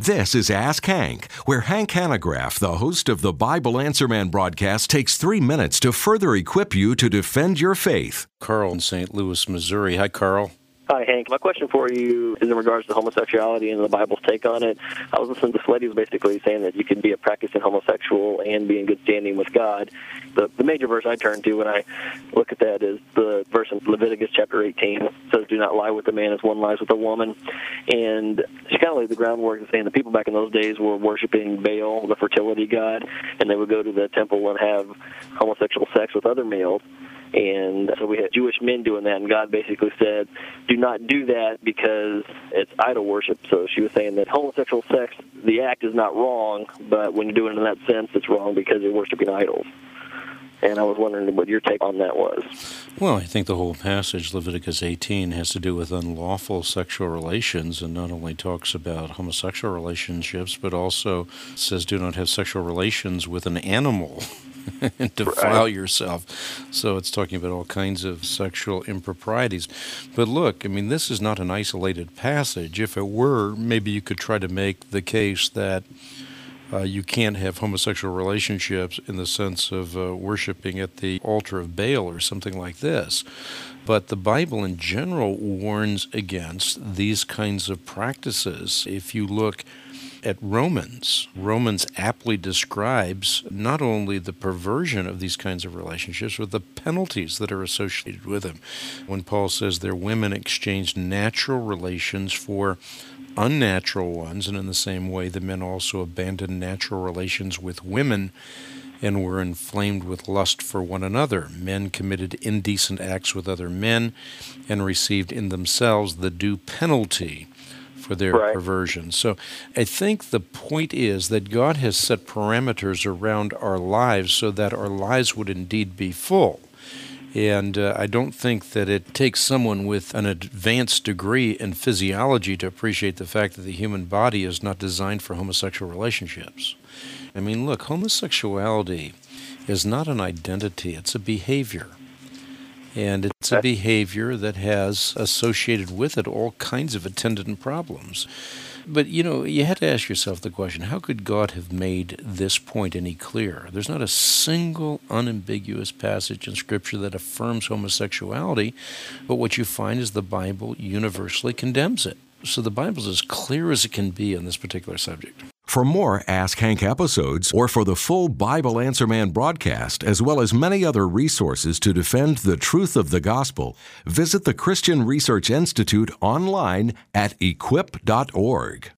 This is Ask Hank, where Hank Hanegraaff, the host of the Bible Answer Man broadcast, takes 3 minutes to further equip you to defend your faith. Carl in St. Louis, Missouri. Hi, Carl. Hi, Hank. My question for you is in regards to homosexuality and the Bible's take on it. I was listening to this lady who was basically saying that you can be a practicing homosexual and be in good standing with God. The major verse I turn to when I look at that is the verse in Leviticus chapter 18. It says, "Do not lie with a man as one lies with a woman." And she kind of laid the groundwork of saying the people back in those days were worshiping Baal, the fertility god, and they would go to the temple and have homosexual sex with other males. And so we had Jewish men doing that, and God basically said, do not do that because it's idol worship. So she was saying that homosexual sex, the act is not wrong, but when you're doing it in that sense, it's wrong because you're worshiping idols. And I was wondering what your take on that was. Well, I think the whole passage, Leviticus 18, has to do with unlawful sexual relations, and not only talks about homosexual relationships, but also says do not have sexual relations with an animal and defile yourself. So it's talking about all kinds of sexual improprieties. But look, I mean, this is not an isolated passage. If it were, maybe you could try to make the case that you can't have homosexual relationships in the sense of worshiping at the altar of Baal or something like this. But the Bible in general warns against these kinds of practices. If you look at Romans aptly describes not only the perversion of these kinds of relationships, but the penalties that are associated with them. When Paul says their women exchanged natural relations for unnatural ones, and in the same way the men also abandoned natural relations with women and were inflamed with lust for one another. Men committed indecent acts with other men and received in themselves the due penalty for their perversion. So I think the point is that God has set parameters around our lives so that our lives would indeed be full. And I don't think that it takes someone with an advanced degree in physiology to appreciate the fact that the human body is not designed for homosexual relationships. I mean, look, homosexuality is not an identity, it's a behavior. And it's a behavior that has associated with it all kinds of attendant problems. But, you had to ask yourself the question, how could God have made this point any clearer? There's not a single unambiguous passage in Scripture that affirms homosexuality, but what you find is the Bible universally condemns it. So the Bible's as clear as it can be on this particular subject. For more Ask Hank episodes, or for the full Bible Answer Man broadcast, as well as many other resources to defend the truth of the gospel, visit the Christian Research Institute online at equip.org.